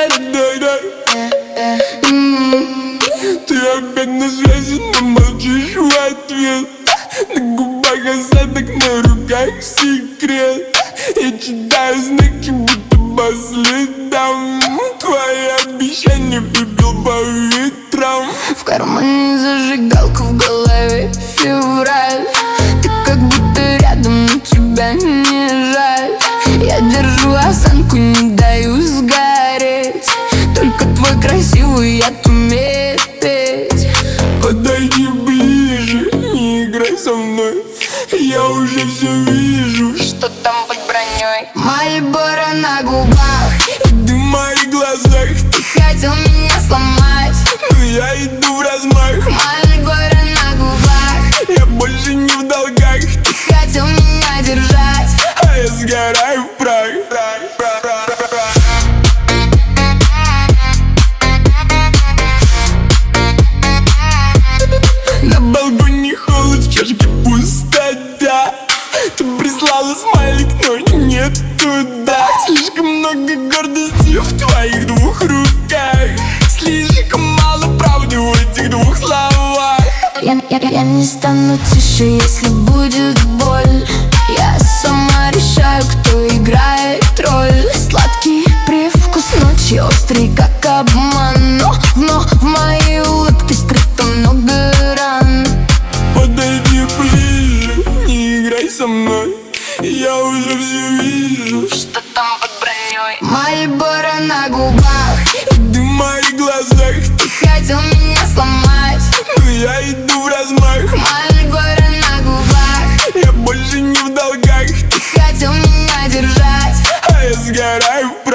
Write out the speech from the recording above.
Ты опять на связи, но молчишь в ответ. На губах осадок, на руках секрет. Я читаю знаки, будто по следам. Твои обещания пепел по ветрам. В кармане зажигалка, в голове февраль. Ты как будто рядом, но тебя не жаль. Я держу осанку, не даю сгореть. Только твой красивый яд умеет петь. Подойди ближе, не играй со мной. Я уже все вижу. Что там под броней? Мальборо на губах И дым в моих глазах. Ты хотел меня сломать, Но я иду в размах. Мальборо на губах. Я больше не в долгах. Ты хотел меня держать, А я сгораю в прах. На балконе холод, в чашке пустота. Ты прислала смайлик, но нет туда. Слишком много гордости в твоих двух руках. Слишком мало правды в этих двух словах. Я не стану тише, если будет боль. Я сама решаю, кто играет роль. Сладкий привкус ночи, острый как обман. Но в моей улыбке скрыто много ран. Подойди ближе, не играй со мной. Я уже все вижу. Что там под броней? Мальборо на губах И дым в моих глазах. Ты хотел меня сломать, Но я иду в размах. Мальборо на губах. Я больше не в долгах. Ты хотел меня держать, А я сгораю в